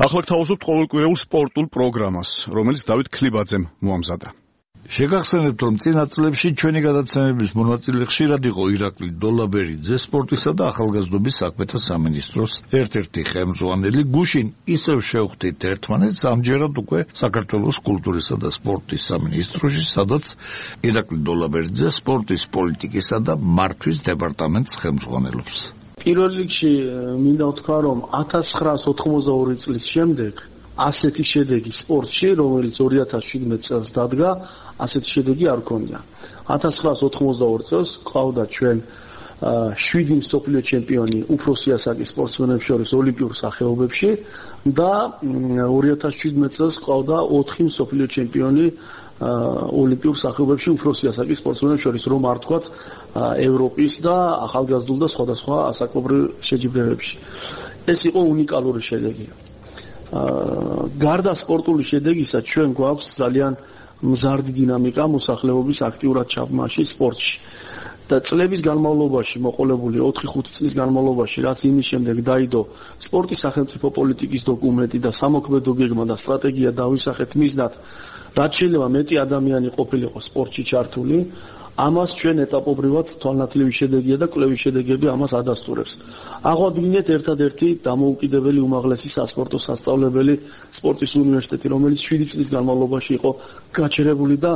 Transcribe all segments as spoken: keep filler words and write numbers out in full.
ახლა გთავაზობთ ყოველკვირეულ სპორტულ პროგრამას, რომელიც დავით ქლიბაძემ მოამზადა. შეგახსენებთ, რომ წინა წლებში ჩვენი გადაცემების მონაწილე ხშირად იყო ირაკლი დოლაბერიძე, სპორტისა და ახალგაზრდობის საქმეთა სამინისტროს ერთ-ერთი ხელმძღვანელი. გუშინ ისევ შევხვდით ერთმანეთს, ამჯერად უკვე საქართველოს კულტურისა და სპორტის სამინისტროში, სადაც ირაკლი დოლაბერიძე სპორტის პოლიტიკისა და მართვის დეპარტამენტს ხელმძღვანელობს. პირველ რიგში მინდა ვთქვა, რომ ათას ცხრაას ოთხმოცდაორი წლის შემდეგ ასეთი შედეგი სპორტში, რომელიც ორი ათას შვიდმეტ წელს დადგა, ასეთი შედეგი არ ქონია. ათას ცხრაას ოთხმოცდაორ წელს ყავდა ჩვენ შვიდი მსოფლიო ჩემპიონი უფროსი ასაკის სპორტსმენებს შორის ოლიმპიურ სახეობებში და ორი ათას შვიდმეტ წელს ყავდა ოთხი მსოფლიო ჩემპიონი ოლიმპიურ სახეობებში უფროსი ასაკის სპორტსმენებს შორის, რომ არ თქვათ ევროპის და ახალგაზრდულ და სხვადასხვა ასაკობრივ შეჯიბრებებში. ეს იყო უნიკალური შედეგი. გარდა სპორტული შედეგისა, ჩვენ გვაქვს ძალიან მზარდი დინამიკა მოსახლეობის აქტიურად ჩაბმაში სპორტში. და წლების განმავლობაში, მოყოლებული ოთხი ხუთი წლის განმავლობაში, რაც იმის შემდეგ დაიდო სპორტის სახელმწიფო პოლიტიკის დოკუმენტი და სამოქმედო გეგმა და სტრატეგია დავისახეთ მიზნად, რაც შეიძლება მეტი ადამიანი ყოფილიყო სპორტში ჩართული, ამას ჩვენ ეტაპობრივად თვალნათლივი შედეგია და კვლევის შედეგები ამას ადასტურებს. აღვადგინეთ ერთადერთი დამოუკიდებელი უმაღლესი სასპორტო სასწავლებელი სპორტის უნივერსიტეტი, რომელიც შვიდი წლის განმავლობაში იყო გაჩერებული და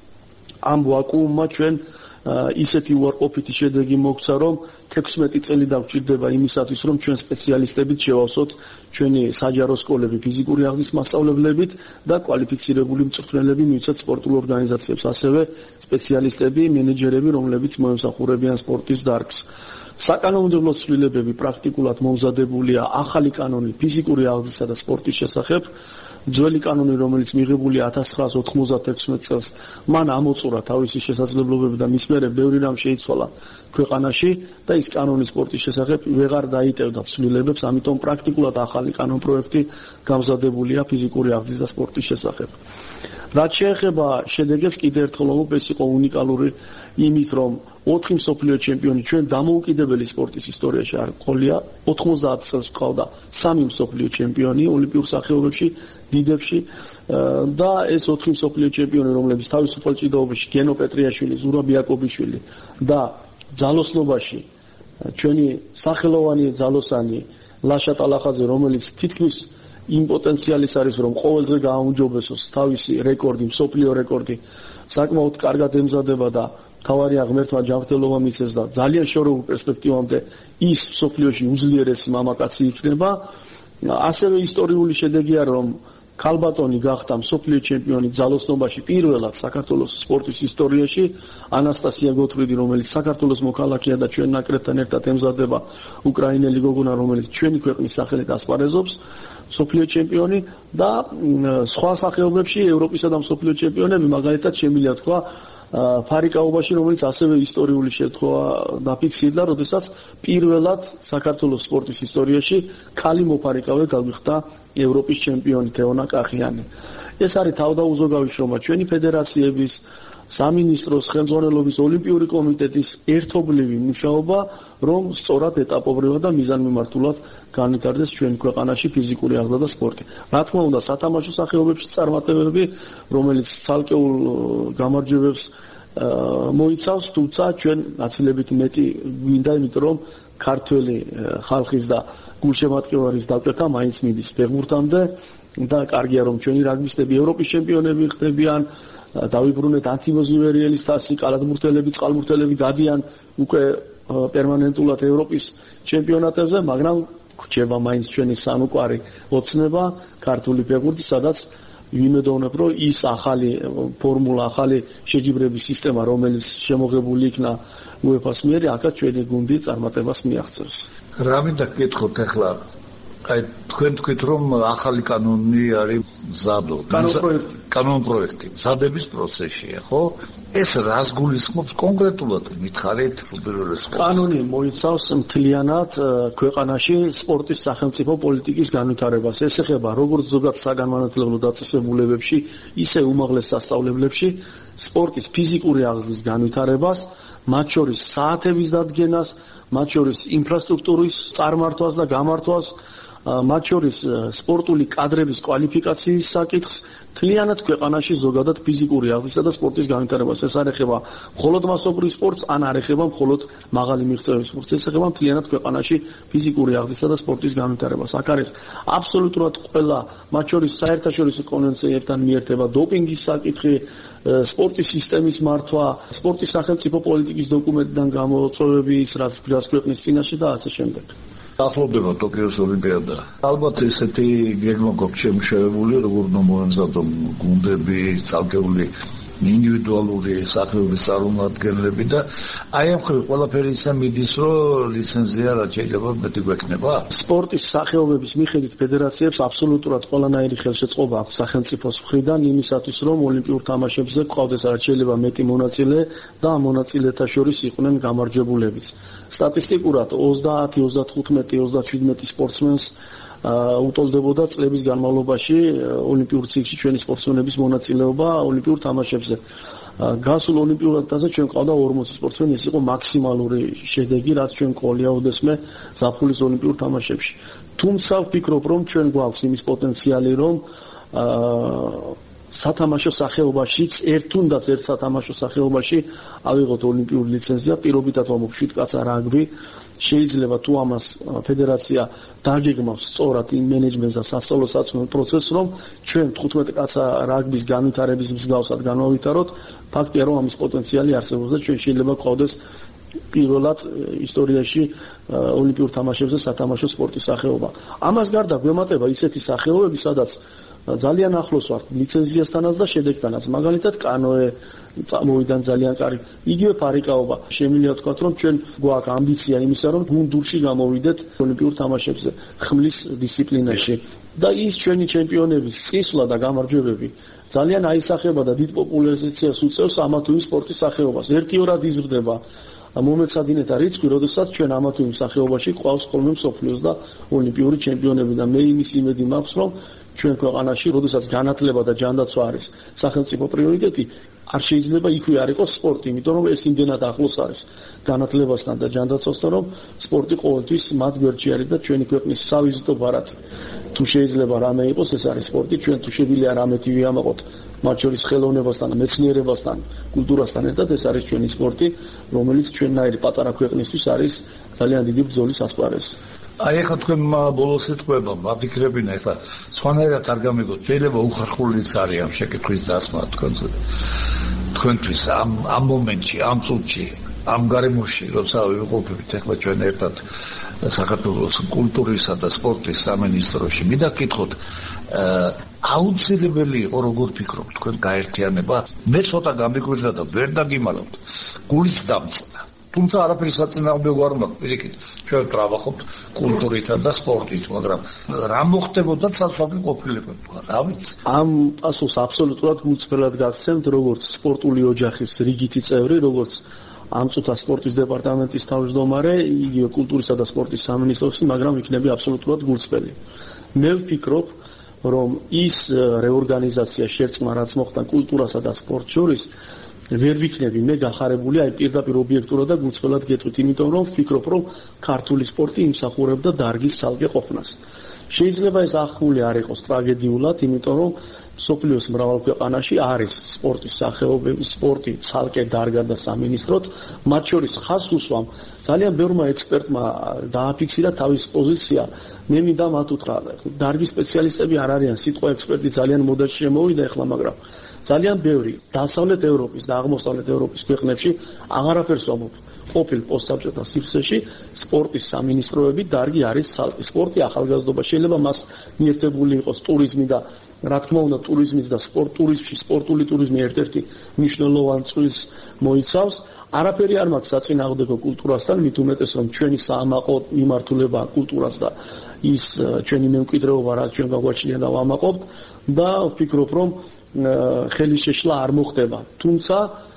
ამ ვაკუუმმა ჩვენ ისეთი უარყოფითი შედეგი მოგცა, რომ თექვსმეტი წელი დაგვჭირდება იმისათვის, რომ ჩვენ სპეციალისტებით შევავსოთ ჩვენი საჯარო სკოლები ფიზიკური აღზრდის მასწავლებლებით და კვალიფიცირებული მწვრთნელები მივცეთ სპორტულ ორგანიზაციებს, ასევე სპეციალისტები, მენეჯერები, რომლებიც მოემსახურებიან სპორტის დარგს. საკანონმდებლო ცვლილებები პრაქტიკულად მომზადებულია ახალი კანონი ფიზიკური აღზრდისა და სპორტის შესახებ. ძველი კანონი, რომელიც მიღებულია ათას ცხრაას ოთხმოცდათექვსმეტ წელს, მან ამოწურა თავისი შესაძლებლობები და მის მერე ბევრი რამ შეიცვალა ქვეყანაში და ის კანონი სპორტის შესახებ ვეღარ დაიტევდა ცვლილებებს, ამიტომ პრაქტიკულად ახალი კანონ პროექტი გამზადებულია ფიზიკური აღზრდის და სპორტის შესახებ. რაც შეეხება შედეგებს, კიდევ ერთხელ ვამბობ, ეს იყო უნიკალური იმით, რომ ოთხი მსოფლიო ჩემპიონი ჩვენ დამოუკიდებელი სპორტის ისტორიაში არ ყოლია. ოთხმოცდაათ წელს ყავდა სამი მსოფლიო ჩემპიონი ოლიმპიურ სახეობებში, დიდებში და ეს ოთხი მსოფლიო ჩემპიონი, რომლებიც თავისუფალ ჭიდაობაში გენო პეტრიაშვილი, ზურაბ იაკობიშვილი და ძალოსნობაში ჩვენი სახელოვანი ძალოსანი ლაშა ტალახაძე, რომელიც თითქმის იმ პოტენციალის არის, რომ ყოველ დღე გააუმჯობესოს თავისი რეკორდი, მსოფლიო რეკორდი, საკმაოდ კარგად ემზადება და თავარია ღმერთმა ჯანმრთელობა მისცეს და ძალიან შორეულ პერსპექტივამდე ის მსოფლიოში უძლიერესი მამაკაცი იქნება. ასევე ისტორიული შედეგია, რომ ქალბატონი გახდა მსოფლიო ჩემპიონი ძალოსნობაში პირველად საქართველოს სპორტის ისტორიაში, ანასტასია გოთვრიდი, რომელიც საქართველოს მოქალაქეა და ჩვენ ნაკრებთან ერთად ემზადება, უკრაინელი გოგონა, რომელიც ჩვენი ქვეყნის სახელით ასპარეზობს, მსოფლიო ჩემპიონი და სხვა სახეობებში ევროპისა და მსოფლიო ჩემპიონები, მაგალითად შემიძლია თქვა ფარიკაობაში, რომელიც ასევე ისტორიული შემთხვევა დაფიქსირდა, როდესაც პირველად საქართველოს სპორტის ისტორიაში ქალი მოფარიკავე გაგვიხდა ევროპის ჩემპიონი თეონა კახიანი. ეს არის თავდაუზოგავი შრომა ჩვენი ფედერაციების, სამინისტროს ხელმძღვანელობის, ოლიმპიური კომიტეტის ერთობლივი მუშაობა, რომ სწორად ეტაპობრივად და მიზანმიმართულად განვითარდეს ჩვენი ქვეყანაში ფიზიკური აღზრდა და სპორტი. რა თქმა უნდა, სათამაშო სახეობებში წარმატებები, რომელიც ცალკეულ გამარჯვებებს მოიცავს, თუმცა ჩვენ გაცილებით მეტი გვინდა, იმიტომ რომ ქართველი ხალხის და გულშემატკივრის დაკვრა მაინც მიდის ფეხბურთამდე და კარგია, რომ ჩვენი რაგბისტები ევროპის ჩემპიონები ხდებიან. დავიბრუნეთ ანთიმოზივერიელის თასი, კალათბურთელები, წყალბურთელები გადიან უკვე პერმანენტულად ევროპის ჩემპიონატებზე, მაგრამ გვჭირდება მაინც ჩვენი სამოყვარი ოცნება ქართული ფეხბურთი, სადაც ვიმედოვნებ, რომ ის ახალი ფორმულა, ახალი შეჯიბრების სისტემა, რომელიც შემოღებული იქნა უეფას მიერ, აქაც ჩვენი გუნდი წარმატებას მიაღწევს. რა მინდა გკითხოთ ახლა? აი თქვენ თქვით, რომ ახალი კანონი არის მზადო. კანონ პროექტი მზადების პროცესია, ხო? ეს რას გულისხმობს კონკრეტულად? მითხარით უპირველეს ყოვლისა. კანონი მოიცავს მთლიანად ქვეყანაში სპორტის სახელმწიფო პოლიტიკის განვითარებას. ეს ეხება როგორც ზოგად საგანმანათლებლო დაწესებულებებში, ისე უმაღლეს სასწავლებლებში სპორტის ფიზიკური აღზრდის განვითარებას, მათ შორის საათების დადგენას, მათ შორის ინფრასტრუქტურის წარმართვას და გამართვას, მათ შორის სპორტული კადრების კვალიფიკაციის საკითხს, მთლიანად ქვეყანაში ზოგადად ფიზიკური აღზრდისა და სპორტის განვითარებას. ეს არ ეხება მხოლოდ მასობრივ სპორტს, ან არ ეხება მხოლოდ მაღალი მიღწევების სპორტს, ეს ეხება მთლიანად ქვეყანაში ფიზიკური აღზრდისა და სპორტის განვითარებას. აქ არის აბსოლუტურად ყველა, მათ შორის საერთაშორისო კონვენციებთან მიერთება, დოპინგის საკითხი, სპორტის სისტემის მართვა, სპორტის სახელმწიფო პოლიტიკის დოკუმენტიდან გამოწვევების, რაც დგას ქვეყნის წინაშე და ასე შემდეგ. ახლობდება ტოკიოს ოლიმპიადა. ალბათ ესეთი გეგმა გვაქვს შემუშავებული, როგორ უნდა მოემზადონ გუნდები, ცალკეული ინდივიდუალური სახეობის წარმომადგენლები და აი ამ ხრივ ყველაფერი ისე მიდის, რომ ლიცენზია რაც შეიძლება მეტი გვექნება. სპორტის სახეობების მიხედვით ფედერაციებს აბსოლუტურად ყველანაირი ხელშეწყობა აქვს სახელმწიფოს მხრიდან იმისათვის, რომ ოლიმპიურ თამაშებზე გყავდეს რაც შეიძლება მეტი მონაწილე და ამ მონაწილეთა შორის იყვნენ გამარჯვებულებიც. სტატისტიკურად ოცდაათი, ოცდათხუთმეტი, ოცდაშვიდმეტი სპორტსმენს უტოლდებოდა წლების განმავლობაში ოლიმპიურ ციკლში ჩვენი სპორტსმენების მონაწილეობა ოლიმპიურ თამაშებზე. გასულ ოლიმპიურ ათასზე ჩვენ ყავდა ორმოცი სპორტსმენი, ეს იყო მაქსიმალური შედეგი, რაც ჩვენ ყოლია ოდესმე ზაფხულის ოლიმპიურ თამაშებში. თუმცა ვფიქრობ, რომ ჩვენ გვაქვს იმის პოტენციალი, რომ სათამაშო სახეობაშიც, ერთ თუნდაც ერთ სათამაშო სახეობაში ავიღოთ ოლიმპიური ლიცენზია, პირობითად ვამბობ შვიდ კაცა რაგბი. შეიძლება თუ ამას ფედერაცია დაგეგმავს სწორად იმ მენეჯმენტს და სასწავლო საწვრთნელ პროცესს, რომ ჩვენ თხუთმეტი კაცა რაგბის განვითარების მსგავსად განავითაროთ, ფაქტია, რომ ამის პოტენციალი არსებობს და ჩვენ შეიძლება გვყავდეს პირველად ისტორიაში ოლიმპიურ თამაშებზე სათამაშო სპორტის სახეობა. ამას გარდა გვემატება ისეთი სახეობები, სადაც ძალიან ახლოს ვართ ლიცენზიასთანაც და შედეგთანაც. მაგალითად, კანოე წამოვიდან ძალიან კარგი. იგივე ფარიკაობა. შემიძლია ვთქვათ, რომ ჩვენ გვაქვს ამბიცია იმისა, რომ გუნდურში გამოვიდეთ ოლიმპიურ თამაშებზე ხმლის დისციპლინაში. და ის ჩვენი ჩემპიონების წისვლა და გამარჯვებები ძალიან აისახება და დიდ პოპულარიზაციას უწევს ამა თუ იმ სპორტის სახეობას. ერთი-ორად იზრდება მომეცადინეთა რიცხვი, როდესაც ჩვენ ამა თუ იმ სახეობაში ყავს ხოლმე მსოფლიოს და ოლიმპიური ჩემპიონები და მე იმის იმედი მაქვს, რომ ჩვენ ქვეყანაში, როდესაც განათლება და ჯანდაცვა არის სახელმწიფო პრიორიტეტი, არ შეიძლება იქვე არ იყოს სპორტი, იმიტომ რომ ეს იმდენად ახლოს არის განათლებასთან და ჯანდაცვასთან, რომ სპორტი ყოველთვის მათ გვერდში არის და ჩვენი ქვეყნის სავიზიტო ბარათი. თუ შეიძლება რამე იყოს, ეს არის სპორტი, ჩვენ თუ შეგვიძლია რამეთი ვიამაყოთ, მათ შორის ხელოვნებასთან, მეცნიერებასთან, კულტურასთან ერთად, ეს არის ჩვენი სპორტი, რომელიც ჩვენნაირი პატარა ქვეყნისთვის არის ძალიან დიდი ბრძოლის ასპარეზი. აი ახლა თქვენ ბოლოს ეთქვება, მაფიქრებინა ახლა სხვანაირად არ გამიგოთ, შეიძლება უხარხულიც არის ამ შეკითხვის დასმა თქვენთვის. თქვენთვის ამ ამ მომენტში, ამ წუთში, ამ გარემოში, როცა ვიყოფებით ახლა ჩვენ ერთად საქართველოს კულტურისა და სპორტის სამინისტროში, მინდა გკითხოთ, აუცილებელი იყო როგორ ფიქრობთ თქვენ გაერთიანება? მე ცოტა გამიგვირდა და ვერ დაგიმალავთ. გულის დამწნა. თუმცა არაფერი საწინააღმდეგო არ მაქვს, პირიქით, ჩვენ ვტრავახობთ კულტურითა და სპორტით, მაგრამ რა მოხდებოდა ცალსახი ყოფილებდა, რა ვიცი. ამ პასუხს აბსოლუტურად გულწრფელად გაგცემთ, როგორც სპორტული ოჯახის რიგითი წევრი, როგორც ამ წუთა სპორტის დეპარტამენტის თავმჯდომარე, იგივე კულტურისა და სპორტის სამინისტროში, მაგრამ იქნები აბსოლუტურად გულწრფელი. მე ვფიქრობ, რომ ის რეორგანიზაცია შერწყმა, რაც მოხდა კულტურასა და სპორტს შორის, ვერ ვიქნები მე გახარებული აი პირდაპირ ობიექტურად და გულწრფელად გეტყვით, იმიტომ რომ ვფიქრობ, რომ ქართული სპორტი იმსახურებდა დარგის ცალკე ყოფნას. შეიძლება ეს ახმული არ იყოს ტრაგედიულად, იმიტომ რომ სოფლიოს მრავალ ქვეყანაში არის სპორტის სახეობები, სპორტი ცალკე დარგა და სამინისტროთ, მათ შორის ხაზს უსვამ ძალიან ბევრმა ექსპერტმა დააფიქსირა თავის პოზიცია. მე მინდა მათ უთხრა, დარგის სპეციალისტები არ არიან, სიტყვა ექსპერტი ძალიან მოდაში შემოვიდა ახლა, მაგრამ ძალიან ბევრი დასავლეთ ევროპის და აღმოსავლეთ ევროპის ქვეყნებში აღარაფერს ვამბობ. ყოფილ პოსტსაბჭოთა სივრცეში სპორტის სამინისტროები დარგი არის ცალკე. სპორტი ახალგაზრდობა შეიძლება მას მიერთებული იყოს ტურიზმი და რა თქმა უნდა ტურიზმის და სპორტ ტურიზმში სპორტული ტურიზმი ერთ-ერთი მნიშვნელოვანი წვლილს მოიცავს. არაფერი არ მაქვს საწინააღმდეგო კულტურასთან, მით უმეტეს რომ ჩვენი საამაყო მიმართულება კულტურას და ის ჩვენი მემკვიდრეობა რაც ჩვენ გაგვაჩნია და ვამაყობთ და ვფიქრობ რომ ხელი შეშლა არ მოხდება. თუმცა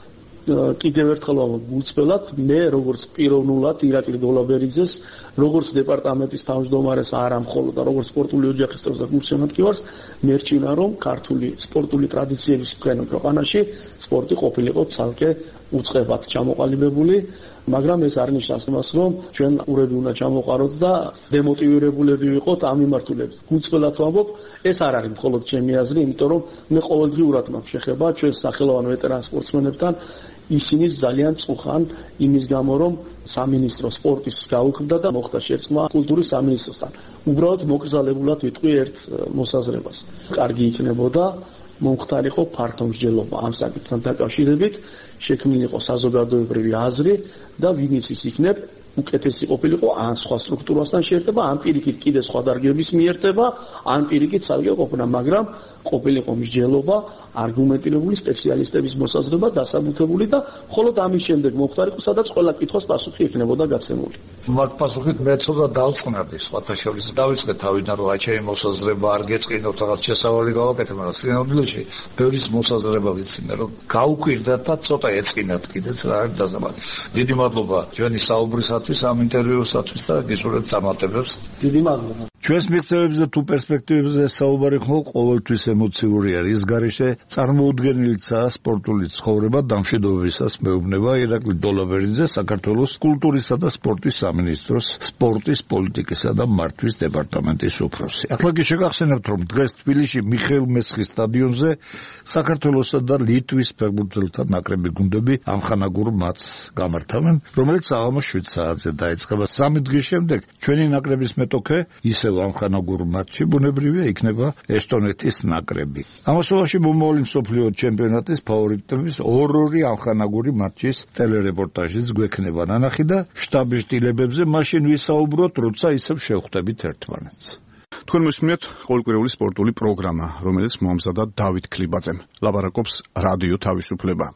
კიდევ ერთხელ გულწრფელად მე როგორც პიროვნულად ირაკლი დოლაბერიძეს როგორც დეპარტამენტის თავმჯდომარეს არა მხოლოდ და როგორც სპორტული ოჯახის წევრს და გულშემატკივარს მერჩინა რომ ქართული სპორტული ტრადიციების მქონე ქვეყანაში სპორტი ყოფილიყო ცალკე უწყებად ჩამოყალიბებული მაგრამ ეს არ ნიშნავს იმას რომ ჩვენ ყურები უნდა ჩამოყაროთ და დემოტივირებულები ვიყოთ ამ მიმართულებით გულწრფელად ვამბობ ეს არ არის მხოლოდ ჩემი აზრი იმიტომ რომ მე ყოველდღიურად მაქვს შეხება ჩვენ სახელოვან ვეტერან სპორტსმენებთან ისინი ძალიან წუხან იმის გამო რომ სამინისტრო სპორტის გაუქმდა და მოხდა შერწყმა კულტურის სამინისტროსთან უბრალოდ მოკრძალებულად ვიტყვი ერთ მოსაზრებას კარგი იქნებოდა მომხდარიყო ფართო მსჯელობა ამ საკითხთან დაკავშირებით შექმნილიყო საზოგადოებრივი აზრი და ვინც ის იქნებ უკეთესი ყოფილიყო ან სხვა სტრუქტურასთან შეერთება ან პირიქით კიდე სხვა დარგების მიერთება ან პირიქით ცალკე ყოფნა მაგრამ ყოფილიყო მსჯელობა არგუმენტირებული სპეციალისტების მოსაზრება დასაბუთებული და მხოლოდ ამის შემდეგ მომხდარიყო სადაც ყველა კითხვის პასუხი იქნებოდა გაცემული მაგ პასუხით მე ცოტა დავწყნარდი სხვათა შორის დავიწყე თავიდან რომ აი ჩემი მოსაზრება არ გეწყინოთ რაღაც შესავალი გავაკეთე მაგრამ სინამდვილეში ბევრის მოსაზრება ვიცინე რომ გაუკვირდა და ცოტა ეწყინათ კიდეც რა არის დაზამატი დიდი მადლობა ჩვენი საუბრისათვის ამ ინტერვიუსათვის და გისურვებთ წარმატებებს დიდი მადლობა ჩვენს მიღწევებზე თუ პერსპექტივებზე საუბარი ხო ყოველთვის ემოციური არის ის გარეშე წარმოუდგენელიცაა სპორტული ცხოვრება დამშვიდობებისას მეუბნება ირაკლი დოლაბერიძე საქართველოს კულტურისა და სპორტის სამინისტროს სპორტის პოლიტიკისა და მართვის დეპარტამენტის უფროსი. ახლა კი შეგახსენებთ რომ დღეს თბილისში მიხეილ მესხის სტადიონზე საქართველოსა და ლიტვის ფეხბურთელთა ნაკრები გუნდები ამხანაგურ მატჩს გამართავენ რომელიც საღამოს შვიდ საათზე დაიწყება სამი დღის შემდეგ ჩვენი ნაკრების მეტოქე ისევ ამხანაგურ მატჩში ბუნებრივია იქნება ესტონეთის ნაკრები. ამასობაში მომავალი მსოფლიო ჩემპიონატის ფავორიტების ორ-ორი ამხანაგური მატჩის ტელერეპორტაჟიც გვექნება ნანახი და შტაბ-შტილებებზე მაშინ ვისაუბროთ, როცა ისევ შევხვდებით ერთმანეთს. თქვენ მოსმენთ ყოველკვირეული სპორტული პროგრამა, რომელიც მოამზადა დავით ქლიბაძემ. ლაპარაკობს რადიო თავისუფლება.